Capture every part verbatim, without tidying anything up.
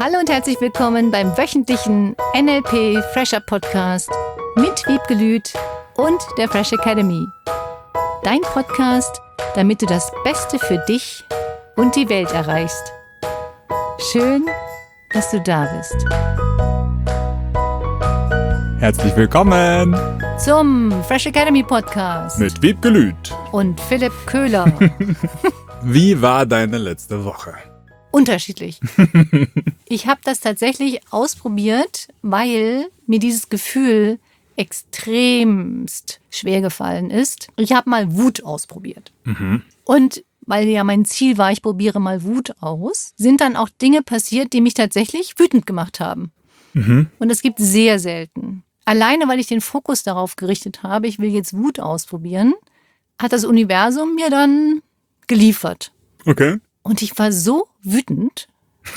Hallo und herzlich willkommen beim wöchentlichen N L P Fresher Podcast mit Wiebke Lüth und der Fresh Academy. Dein Podcast, damit du das Beste für dich und die Welt erreichst. Schön, dass du da bist. Herzlich willkommen zum Fresh Academy Podcast mit Wiebke Lüth und Philipp Köhler. Wie war deine letzte Woche? Unterschiedlich. Ich habe das tatsächlich ausprobiert, weil mir dieses Gefühl extremst schwer gefallen ist. Ich habe mal Wut ausprobiert. Mhm. Und weil ja mein Ziel war, ich probiere mal Wut aus, sind dann auch Dinge passiert, die mich tatsächlich wütend gemacht haben. Mhm. Und das gibt sehr selten. Alleine, weil ich den Fokus darauf gerichtet habe, ich will jetzt Wut ausprobieren, hat das Universum mir dann geliefert. Okay. Und ich war so wütend,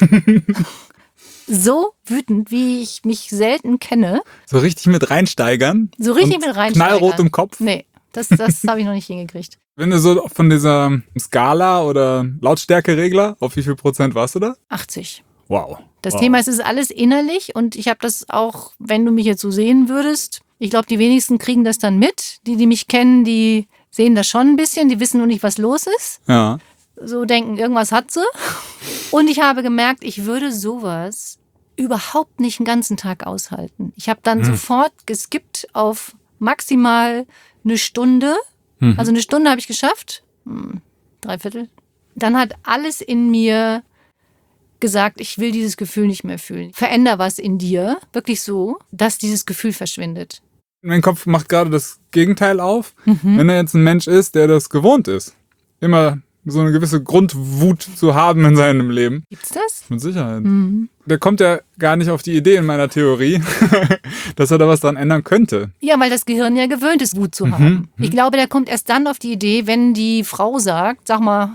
so wütend, wie ich mich selten kenne. So richtig mit reinsteigern? So richtig und mit reinsteigern. Knallrot im Kopf? Nee, das, das habe ich noch nicht hingekriegt. Wenn du so von dieser Skala oder Lautstärkeregler, auf wie viel Prozent warst du da? achtzig. Wow. Das wow. Thema ist, es ist alles innerlich und ich habe das auch, wenn du mich jetzt so sehen würdest, ich glaube, die wenigsten kriegen das dann mit. Die, die mich kennen, die sehen das schon ein bisschen, die wissen nur nicht, was los ist. Ja. So denken, irgendwas hat sie. Und ich habe gemerkt, ich würde sowas überhaupt nicht einen ganzen Tag aushalten. Ich habe dann Mhm. sofort geskippt auf maximal eine Stunde. Mhm. Also eine Stunde habe ich geschafft. Hm, dreiviertel. Dann hat alles in mir gesagt, ich will dieses Gefühl nicht mehr fühlen. Veränder was in dir, wirklich so, dass dieses Gefühl verschwindet. Mein Kopf macht gerade das Gegenteil auf. Mhm. Wenn er jetzt ein Mensch ist, der das gewohnt ist, immer so eine gewisse Grundwut zu haben in seinem Leben. Gibt's das? Mit Sicherheit. Mhm. Der kommt ja gar nicht auf die Idee in meiner Theorie, dass er da was dran ändern könnte. Ja, weil das Gehirn ja gewöhnt ist, Wut zu Mhm, haben. mhm. Ich glaube, der kommt erst dann auf die Idee, wenn die Frau sagt, sag mal,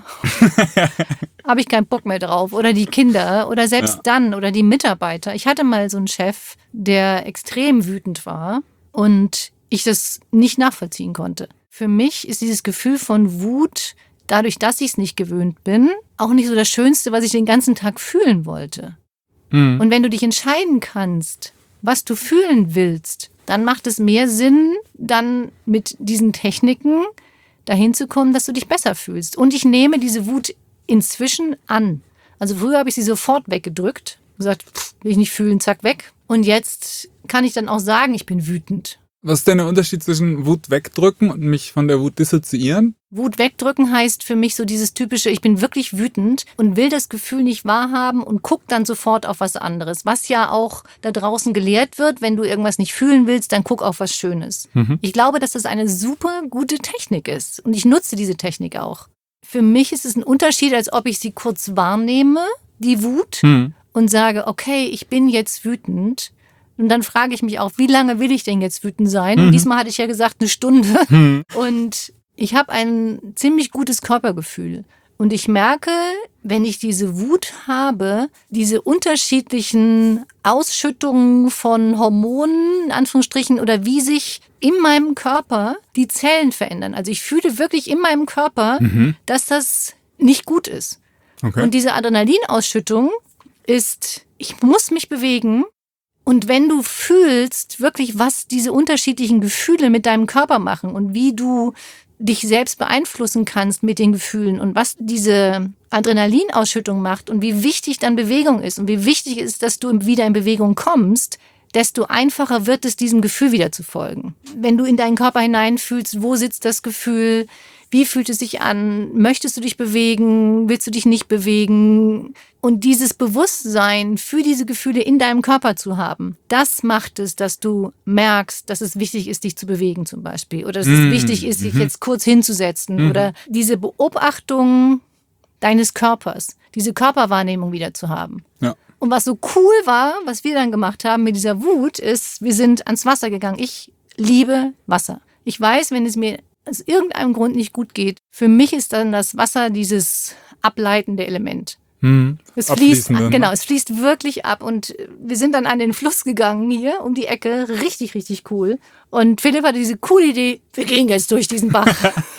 habe ich keinen Bock mehr drauf. Oder die Kinder oder selbst Ja. dann oder die Mitarbeiter. Ich hatte mal so einen Chef, der extrem wütend war und ich das nicht nachvollziehen konnte. Für mich ist dieses Gefühl von Wut, dadurch, dass ich es nicht gewöhnt bin, auch nicht so das Schönste, was ich den ganzen Tag fühlen wollte. Mhm. Und wenn du dich entscheiden kannst, was du fühlen willst, dann macht es mehr Sinn, dann mit diesen Techniken dahin zu kommen, dass du dich besser fühlst. Und ich nehme diese Wut inzwischen an. Also früher habe ich sie sofort weggedrückt, gesagt, pff, will ich nicht fühlen, zack, weg. Und jetzt kann ich dann auch sagen, ich bin wütend. Was ist denn der Unterschied zwischen Wut wegdrücken und mich von der Wut dissoziieren? Wut wegdrücken heißt für mich so dieses typische, ich bin wirklich wütend und will das Gefühl nicht wahrhaben und guck dann sofort auf was anderes. Was ja auch da draußen gelehrt wird, wenn du irgendwas nicht fühlen willst, dann guck auf was Schönes. Mhm. Ich glaube, dass das eine super gute Technik ist und ich nutze diese Technik auch. Für mich ist es ein Unterschied, als ob ich sie kurz wahrnehme, die Wut, Mhm. und sage, okay, ich bin jetzt wütend. Und dann frage ich mich auch, wie lange will ich denn jetzt wütend sein? Mhm. Und diesmal hatte ich ja gesagt, eine Stunde. Mhm. Und ich habe ein ziemlich gutes Körpergefühl. Und ich merke, wenn ich diese Wut habe, diese unterschiedlichen Ausschüttungen von Hormonen, in Anführungsstrichen, oder wie sich in meinem Körper die Zellen verändern. Also ich fühle wirklich in meinem Körper, Mhm. dass das nicht gut ist. Okay. Und diese Adrenalinausschüttung ist, ich muss mich bewegen. Und wenn du fühlst wirklich, was diese unterschiedlichen Gefühle mit deinem Körper machen und wie du dich selbst beeinflussen kannst mit den Gefühlen und was diese Adrenalinausschüttung macht und wie wichtig dann Bewegung ist und wie wichtig ist, dass du wieder in Bewegung kommst, desto einfacher wird es, diesem Gefühl wieder zu folgen. Wenn du in deinen Körper hineinfühlst, wo sitzt das Gefühl, wie fühlt es sich an, möchtest du dich bewegen, willst du dich nicht bewegen? Und dieses Bewusstsein für diese Gefühle in deinem Körper zu haben, das macht es, dass du merkst, dass es wichtig ist, dich zu bewegen zum Beispiel. Oder dass Mm, es wichtig ist, sich mhm. jetzt kurz hinzusetzen. Mhm. Oder diese Beobachtung deines Körpers, diese Körperwahrnehmung wieder zu haben. Ja. Und was so cool war, was wir dann gemacht haben mit dieser Wut, ist, wir sind ans Wasser gegangen. Ich liebe Wasser. Ich weiß, wenn es mir aus irgendeinem Grund nicht gut geht, für mich ist dann das Wasser dieses ableitende Element. Mhm. Es fließt, Abfließende. genau, es fließt wirklich ab und wir sind dann an den Fluss gegangen hier um die Ecke, richtig, richtig cool. Und Philipp hatte diese coole Idee, wir gehen jetzt durch diesen Bach.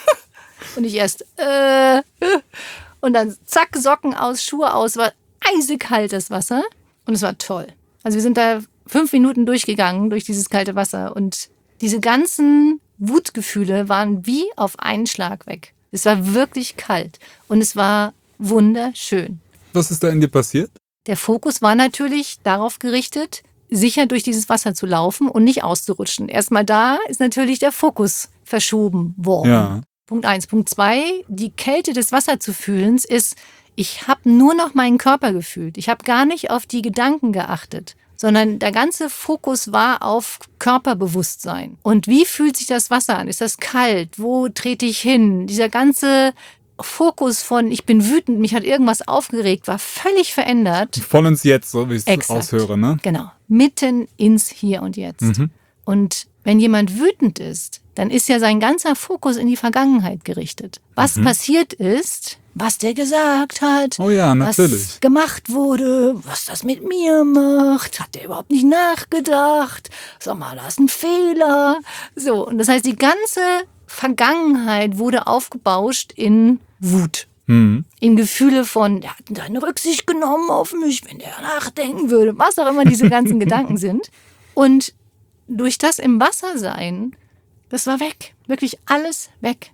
Und ich erst, äh, und dann zack, Socken aus, Schuhe aus, war eisekalt das Wasser. Und es war toll. Also wir sind da fünf Minuten durchgegangen durch dieses kalte Wasser und diese ganzen Wutgefühle waren wie auf einen Schlag weg. Es war wirklich kalt und es war wunderschön. Was ist da in dir passiert? Der Fokus war natürlich darauf gerichtet, sicher durch dieses Wasser zu laufen und nicht auszurutschen. Erstmal da ist natürlich der Fokus verschoben worden. Ja. Punkt eins. Punkt zwei, die Kälte des Wassers zu fühlen, ist, ich habe nur noch meinen Körper gefühlt. Ich habe gar nicht auf die Gedanken geachtet, sondern der ganze Fokus war auf Körperbewusstsein. Und wie fühlt sich das Wasser an? Ist das kalt? Wo trete ich hin? Dieser ganze Fokus von ich bin wütend, mich hat irgendwas aufgeregt, war völlig verändert. Voll ins Jetzt, so wie ich es Exakt. raushöre, ne? Genau, mitten ins Hier und Jetzt. Mhm. Und wenn jemand wütend ist, dann ist ja sein ganzer Fokus in die Vergangenheit gerichtet. Was Mhm. passiert ist, was der gesagt hat, Oh ja, natürlich. was gemacht wurde, was das mit mir macht, hat der überhaupt nicht nachgedacht, sag mal, da ist ein Fehler. So, und das heißt, die ganze Vergangenheit wurde aufgebauscht in Wut. Mhm. In Gefühle von, der hat keine Rücksicht genommen auf mich, wenn der nachdenken würde, was auch immer diese ganzen Gedanken sind. Und durch das im Wasser sein, das war weg. Wirklich alles weg.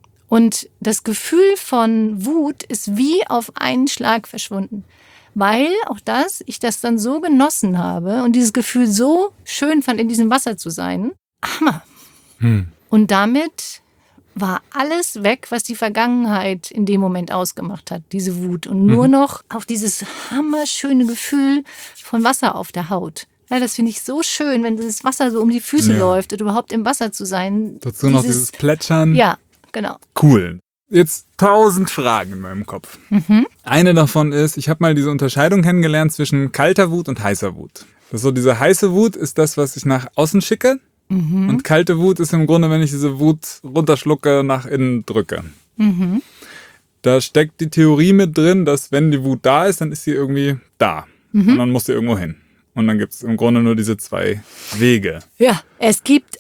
Und das Gefühl von Wut ist wie auf einen Schlag verschwunden. Weil, auch das, ich das dann so genossen habe und dieses Gefühl so schön fand, in diesem Wasser zu sein. Hammer. Mhm. Und damit war alles weg, was die Vergangenheit in dem Moment ausgemacht hat, diese Wut. Und nur Mhm. noch auf dieses hammerschöne Gefühl von Wasser auf der Haut. Ja, das finde ich so schön, wenn das Wasser so um die Füße Ja. läuft und überhaupt im Wasser zu sein. Dazu noch dieses Plätschern. Ja, genau. Cool. Jetzt tausend Fragen in meinem Kopf. Mhm. Eine davon ist, ich habe mal diese Unterscheidung kennengelernt zwischen kalter Wut und heißer Wut. Das ist so, diese heiße Wut ist das, was ich nach außen schicke. Mhm. Und kalte Wut ist im Grunde, wenn ich diese Wut runterschlucke, nach innen drücke. Mhm. Da steckt die Theorie mit drin, dass wenn die Wut da ist, dann ist sie irgendwie da. Mhm. Und dann muss sie irgendwo hin. Und dann gibt es im Grunde nur diese zwei Wege. Ja, es gibt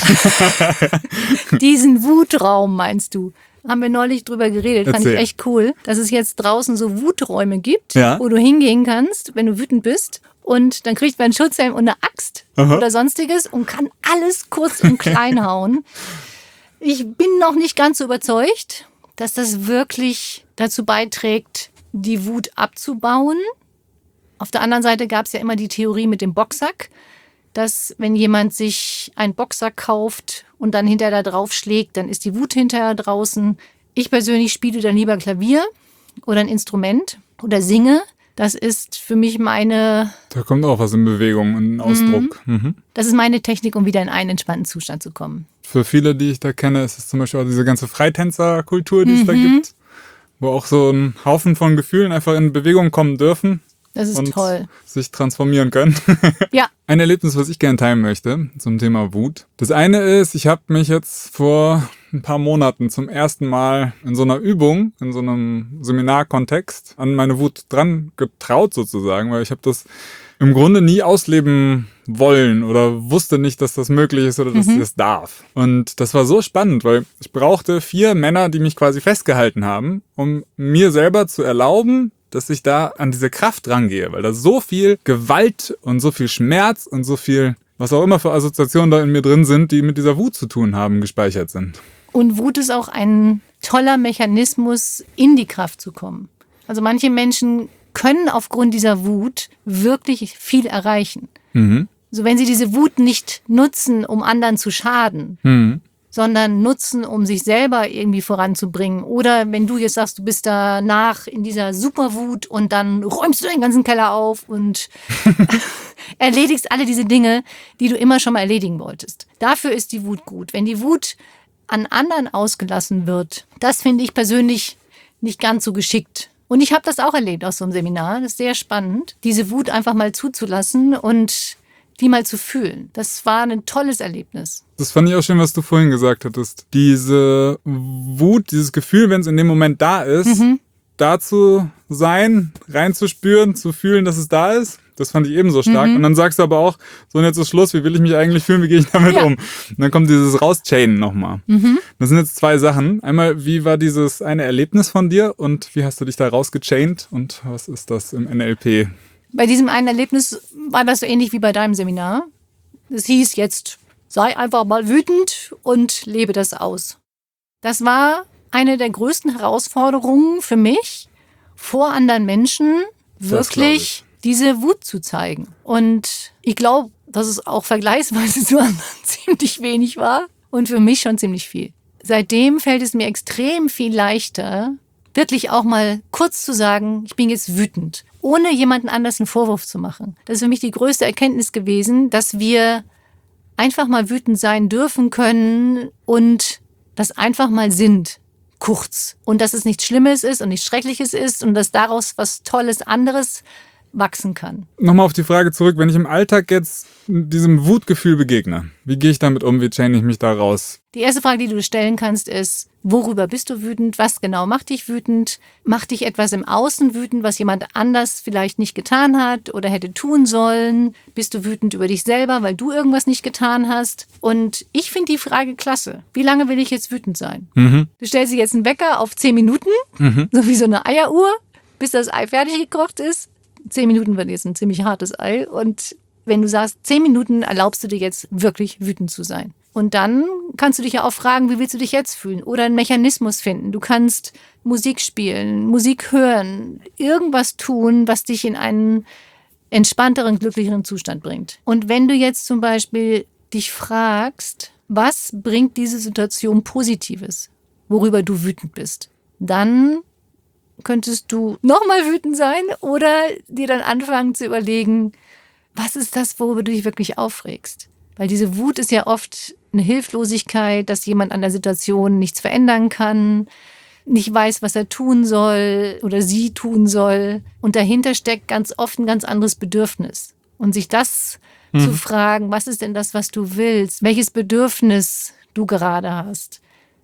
diesen Wutraum, meinst du? Haben wir neulich drüber geredet, fand ich Erzähl. echt cool, dass es jetzt draußen so Wuträume gibt, Ja. wo du hingehen kannst, wenn du wütend bist. Und dann kriegt man einen Schutzhelm und eine Axt Aha. oder sonstiges und kann alles kurz und klein hauen. Ich bin noch nicht ganz so überzeugt, dass das wirklich dazu beiträgt, die Wut abzubauen. Auf der anderen Seite gab es ja immer die Theorie mit dem Boxsack, dass wenn jemand sich einen Boxsack kauft und dann hinterher da drauf schlägt, dann ist die Wut hinterher draußen. Ich persönlich spiele dann lieber Klavier oder ein Instrument oder singe. Das ist für mich meine, Da kommt auch was in Bewegung, in Ausdruck. Mhm. das ist meine Technik, um wieder in einen entspannten Zustand zu kommen. Für viele, die ich da kenne, ist es zum Beispiel auch diese ganze Freitänzerkultur, die es da Mhm. gibt. Wo auch so ein Haufen von Gefühlen einfach in Bewegung kommen dürfen. Das ist und toll. sich transformieren können. Ja. Ein Erlebnis, was ich gerne teilen möchte zum Thema Wut. Das eine ist, ich habe mich jetzt vor ein paar Monaten zum ersten Mal in so einer Übung, in so einem Seminarkontext an meine Wut dran getraut sozusagen, weil ich habe das im Grunde nie ausleben wollen oder wusste nicht, dass das möglich ist oder dass Mhm. ich das darf. Und das war so spannend, weil ich brauchte vier Männer, die mich quasi festgehalten haben, um mir selber zu erlauben, dass ich da an diese Kraft rangehe, weil da so viel Gewalt und so viel Schmerz und so viel, was auch immer für Assoziationen da in mir drin sind, die mit dieser Wut zu tun haben, gespeichert sind. Und Wut ist auch ein toller Mechanismus, in die Kraft zu kommen. Also manche Menschen können aufgrund dieser Wut wirklich viel erreichen. Mhm. Also wenn sie diese Wut nicht nutzen, um anderen zu schaden, Mhm. sondern nutzen, um sich selber irgendwie voranzubringen. Oder wenn du jetzt sagst, du bist danach in dieser Superwut und dann räumst du den ganzen Keller auf und erledigst alle diese Dinge, die du immer schon mal erledigen wolltest. Dafür ist die Wut gut. Wenn die Wut an anderen ausgelassen wird, das finde ich persönlich nicht ganz so geschickt. Und ich habe das auch erlebt aus so einem Seminar. Das ist sehr spannend, diese Wut einfach mal zuzulassen und die mal zu fühlen. Das war ein tolles Erlebnis. Das fand ich auch schön, was du vorhin gesagt hattest. Diese Wut, dieses Gefühl, wenn es in dem Moment da ist, Mhm. da zu sein, reinzuspüren, zu fühlen, dass es da ist. Das fand ich ebenso stark. Mhm. Und dann sagst du aber auch, so und jetzt ist Schluss, wie will ich mich eigentlich fühlen, wie gehe ich damit Ja. um? Und dann kommt dieses Rauschainen nochmal. Mhm. Das sind jetzt zwei Sachen. Einmal, wie war dieses eine Erlebnis von dir und wie hast du dich da rausgechaint und was ist das im N L P Bei diesem einen Erlebnis war das so ähnlich wie bei deinem Seminar. Es hieß jetzt, sei einfach mal wütend und lebe das aus. Das war eine der größten Herausforderungen für mich, vor anderen Menschen wirklich diese Wut zu zeigen. Und ich glaube, dass es auch vergleichsweise zu anderen ziemlich wenig war und für mich schon ziemlich viel. Seitdem fällt es mir extrem viel leichter, wirklich auch mal kurz zu sagen, ich bin jetzt wütend, ohne jemanden anders einen Vorwurf zu machen. Das ist für mich die größte Erkenntnis gewesen, dass wir einfach mal wütend sein dürfen können und das einfach mal sind, kurz. Und dass es nichts Schlimmes ist und nichts Schreckliches ist und dass daraus was Tolles anderes wachsen kann. Nochmal auf die Frage zurück, wenn ich im Alltag jetzt diesem Wutgefühl begegne, wie gehe ich damit um, wie chaine ich mich da raus? Die erste Frage, die du stellen kannst, ist, worüber bist du wütend? Was genau macht dich wütend? Macht dich etwas im Außen wütend, was jemand anders vielleicht nicht getan hat oder hätte tun sollen? Bist du wütend über dich selber, weil du irgendwas nicht getan hast? Und ich finde die Frage klasse. Wie lange will ich jetzt wütend sein? Mhm. Du stellst dir jetzt einen Wecker auf zehn Minuten, mhm. so wie so eine Eieruhr, bis das Ei fertig gekocht ist. Zehn Minuten wird jetzt ein ziemlich hartes Ei. Und wenn du sagst, zehn Minuten erlaubst du dir jetzt wirklich wütend zu sein. Und dann kannst du dich ja auch fragen, wie willst du dich jetzt fühlen? Oder einen Mechanismus finden. Du kannst Musik spielen, Musik hören, irgendwas tun, was dich in einen entspannteren, glücklicheren Zustand bringt. Und wenn du jetzt zum Beispiel dich fragst, was bringt diese Situation Positives, worüber du wütend bist, dann könntest du nochmal wütend sein oder dir dann anfangen zu überlegen, was ist das, worüber du dich wirklich aufregst? Weil diese Wut ist ja oft eine Hilflosigkeit, dass jemand an der Situation nichts verändern kann, nicht weiß, was er tun soll oder sie tun soll. Und dahinter steckt ganz oft ein ganz anderes Bedürfnis. Und sich das mhm. zu fragen, was ist denn das, was du willst? Welches Bedürfnis du gerade hast,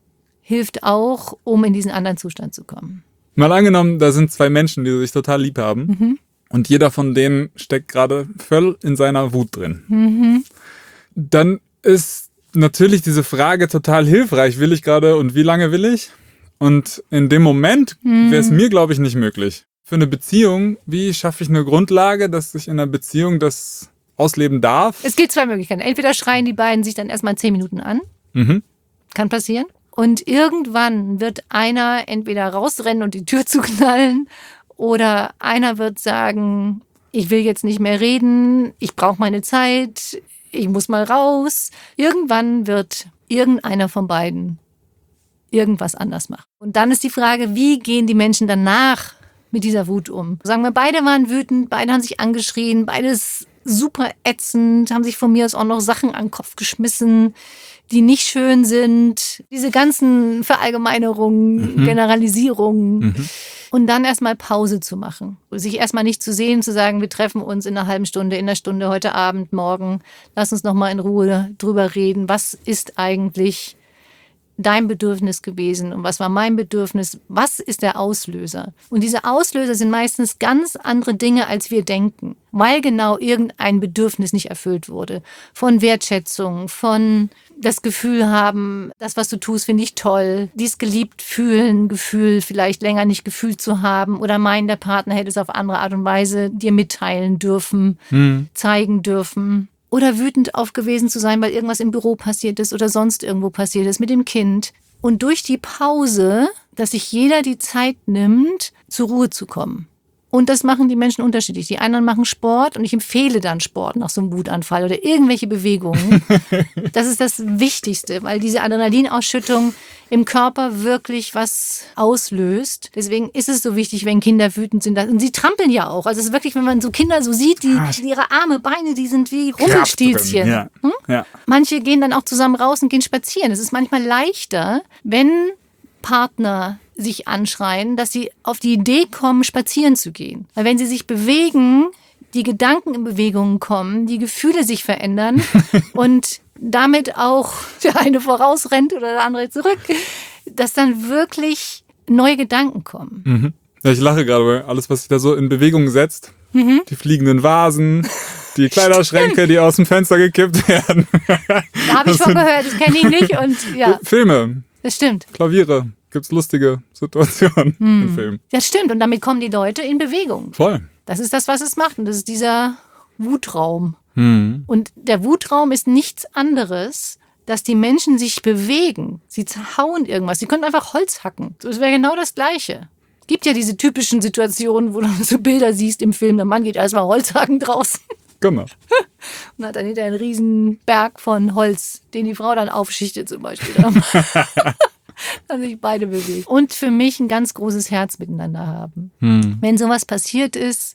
hilft auch, um in diesen anderen Zustand zu kommen. Mal angenommen, da sind zwei Menschen, die sich total lieb haben. Mhm. Und jeder von denen steckt gerade voll in seiner Wut drin. Mhm. Dann ist natürlich diese Frage total hilfreich. Will ich gerade und wie lange will ich? Und in dem Moment mhm. wäre es mir, glaube ich, nicht möglich. Für eine Beziehung, wie schaffe ich eine Grundlage, dass ich in einer Beziehung das ausleben darf? Es gibt zwei Möglichkeiten. Entweder schreien die beiden sich dann erstmal zehn Minuten an. Mhm. Kann passieren. Und irgendwann wird einer entweder rausrennen und die Tür zuknallen oder einer wird sagen, ich will jetzt nicht mehr reden, ich brauche meine Zeit, ich muss mal raus. Irgendwann wird irgendeiner von beiden irgendwas anders machen. Und dann ist die Frage, wie gehen die Menschen danach mit dieser Wut um? Sagen wir, beide waren wütend, beide haben sich angeschrien, beides super ätzend, haben sich von mir aus auch noch Sachen an den Kopf geschmissen, die nicht schön sind. Diese ganzen Verallgemeinerungen, mhm. Generalisierungen. Mhm. Und dann erstmal Pause zu machen. Sich erstmal nicht zu sehen, zu sagen, wir treffen uns in einer halben Stunde, in einer Stunde, heute Abend, morgen. Lass uns noch mal in Ruhe drüber reden. Was ist eigentlich dein Bedürfnis gewesen und was war mein Bedürfnis? Was ist der Auslöser? Und diese Auslöser sind meistens ganz andere Dinge, als wir denken, weil genau irgendein Bedürfnis nicht erfüllt wurde. Von Wertschätzung, von das Gefühl haben, das, was du tust, finde ich toll. Dies geliebt fühlen, Gefühl vielleicht länger nicht gefühlt zu haben oder meinen, der Partner hätte es auf andere Art und Weise dir mitteilen dürfen, hm. zeigen dürfen. Oder wütend auf gewesen zu sein, weil irgendwas im Büro passiert ist oder sonst irgendwo passiert ist mit dem Kind. Und durch die Pause, dass sich jeder die Zeit nimmt, zur Ruhe zu kommen. Und das machen die Menschen unterschiedlich. Die anderen machen Sport und ich empfehle dann Sport nach so einem Wutanfall oder irgendwelche Bewegungen. Das ist das Wichtigste, weil diese Adrenalinausschüttung im Körper wirklich was auslöst. Deswegen ist es so wichtig, wenn Kinder wütend sind. Und sie trampeln ja auch. Also es ist wirklich, wenn man so Kinder so sieht, die, ihre Arme, Beine, die sind wie Rumpelstilzchen. Ja. Hm? Ja. Manche gehen dann auch zusammen raus und gehen spazieren. Es ist manchmal leichter, wenn Partner sich anschreien, dass sie auf die Idee kommen, spazieren zu gehen. Weil wenn sie sich bewegen, die Gedanken in Bewegungen kommen, die Gefühle sich verändern und damit auch der eine vorausrennt oder der andere zurück, dass dann wirklich neue Gedanken kommen. Mhm. Ja, ich lache gerade, weil alles, was sich da so in Bewegung setzt, mhm. die fliegenden Vasen, die Kleiderschränke, Stimmt. die aus dem Fenster gekippt werden. Da habe ich von gehört, das kenne ich nicht. Und ja. Filme. Das stimmt. Klaviere. Gibt's lustige Situationen hm. im Film. Das stimmt. Und damit kommen die Leute in Bewegung. Voll. Das ist das, was es macht. Und das ist dieser Wutraum. Mhm. Und der Wutraum ist nichts anderes, dass die Menschen sich bewegen. Sie zerhauen irgendwas. Sie können einfach Holz hacken. Das wäre genau das Gleiche. Es gibt ja diese typischen Situationen, wo du so Bilder siehst im Film. Der Mann geht erstmal Holz hacken draußen. Genau. Und hat dann hinterher einen riesen Berg von Holz, den die Frau dann aufschichtet zum Beispiel. Dass sich beide bewegen. Und für mich ein ganz großes Herz miteinander haben. Hm. Wenn sowas passiert ist,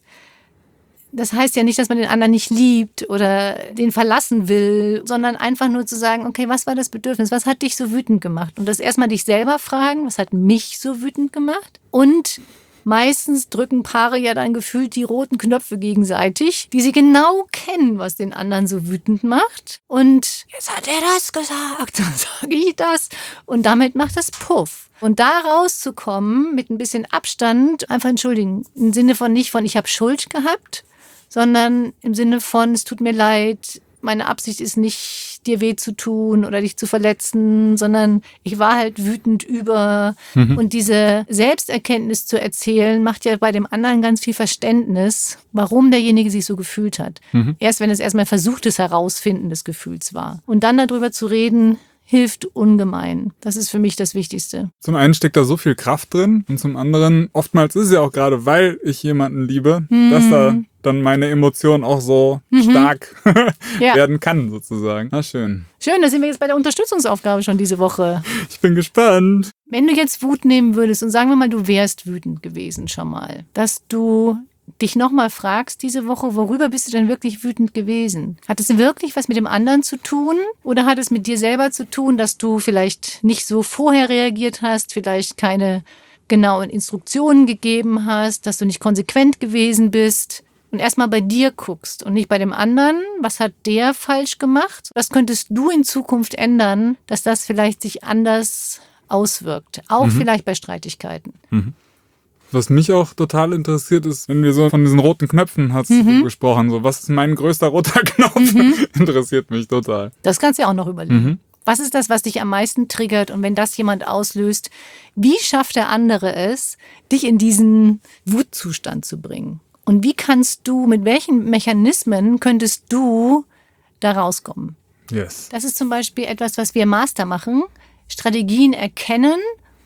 das heißt ja nicht, dass man den anderen nicht liebt oder den verlassen will, sondern einfach nur zu sagen, okay, was war das Bedürfnis? Was hat dich so wütend gemacht? Und das erstmal dich selber fragen, was hat mich so wütend gemacht? Und meistens drücken Paare ja dann gefühlt die roten Knöpfe gegenseitig, die sie genau kennen, was den anderen so wütend macht. Und jetzt hat er das gesagt, dann sage ich das. Und damit macht das Puff. Und da rauszukommen mit ein bisschen Abstand, einfach entschuldigen, im Sinne von nicht von ich habe Schuld gehabt, sondern im Sinne von es tut mir leid, meine Absicht ist nicht, dir weh zu tun oder dich zu verletzen, sondern ich war halt wütend über. Mhm. Und diese Selbsterkenntnis zu erzählen, macht ja bei dem anderen ganz viel Verständnis, warum derjenige sich so gefühlt hat. Mhm. Erst wenn es erstmal versuchtes Herausfinden des Gefühls war. Und dann darüber zu reden, hilft ungemein. Das ist für mich das Wichtigste. Zum einen steckt da so viel Kraft drin und zum anderen, oftmals ist es ja auch gerade, weil ich jemanden liebe, mhm. dass da dann meine Emotion auch so mhm. stark ja. werden kann, sozusagen. Na schön. Schön, da sind wir jetzt bei der Unterstützungsaufgabe schon diese Woche. Ich bin gespannt. Wenn du jetzt Wut nehmen würdest und sagen wir mal, du wärst wütend gewesen schon mal, dass du dich nochmal fragst diese Woche, worüber bist du denn wirklich wütend gewesen? Hat es wirklich was mit dem anderen zu tun oder hat es mit dir selber zu tun, dass du vielleicht nicht so vorher reagiert hast, vielleicht keine genauen Instruktionen gegeben hast, dass du nicht konsequent gewesen bist und erstmal bei dir guckst und nicht bei dem anderen, was hat der falsch gemacht? Was könntest du in Zukunft ändern, dass das vielleicht sich anders auswirkt, auch mhm. vielleicht bei Streitigkeiten? Mhm. Was mich auch total interessiert ist, wenn wir so von diesen roten Knöpfen hast mhm. gesprochen, so was ist mein größter roter Knopf? Mhm. Interessiert mich total. Das kannst du ja auch noch überlegen. Mhm. Was ist das, was dich am meisten triggert? Und wenn das jemand auslöst, wie schafft der andere es, dich in diesen Wutzustand zu bringen? Und wie kannst du, mit welchen Mechanismen könntest du da rauskommen? Yes. Das ist zum Beispiel etwas, was wir im Master machen. Strategien erkennen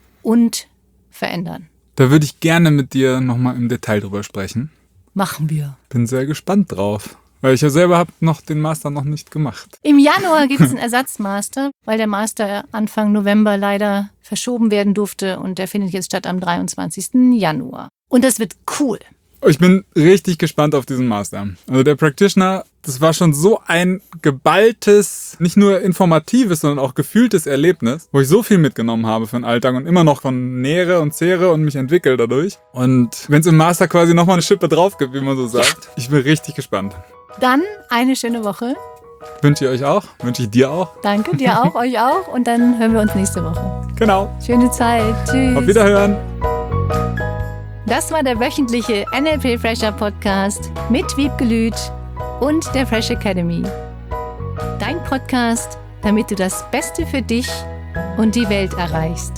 und verändern. Da würde ich gerne mit dir nochmal im Detail drüber sprechen. Machen wir. Bin sehr gespannt drauf, weil ich ja selber habe noch den Master noch nicht gemacht. Im Januar gibt es einen Ersatzmaster, weil der Master Anfang November leider verschoben werden durfte und der findet jetzt statt am dreiundzwanzigsten Januar. Und das wird cool. Ich bin richtig gespannt auf diesen Master. Also der Practitioner, das war schon so ein geballtes, nicht nur informatives, sondern auch gefühltes Erlebnis, wo ich so viel mitgenommen habe für den Alltag und immer noch von nähere und zehre und mich entwickle dadurch. Und wenn es im Master quasi nochmal eine Schippe drauf gibt, wie man so sagt, ich bin richtig gespannt. Dann eine schöne Woche. Wünsche ich euch auch, wünsche ich dir auch. Danke, dir auch, euch auch und dann hören wir uns nächste Woche. Genau. Schöne Zeit. Tschüss. Auf Wiederhören. Das war der wöchentliche N L P Fresher Podcast mit Wiebke Lüth und der Fresh Academy. Dein Podcast, damit du das Beste für dich und die Welt erreichst.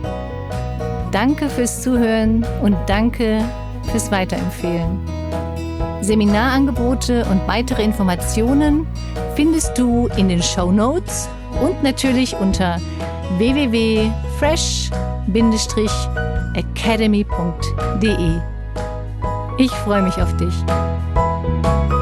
Danke fürs Zuhören und danke fürs Weiterempfehlen. Seminarangebote und weitere Informationen findest du in den Shownotes und natürlich unter w w w punkt fresh academy punkt d e. Ich freue mich auf dich.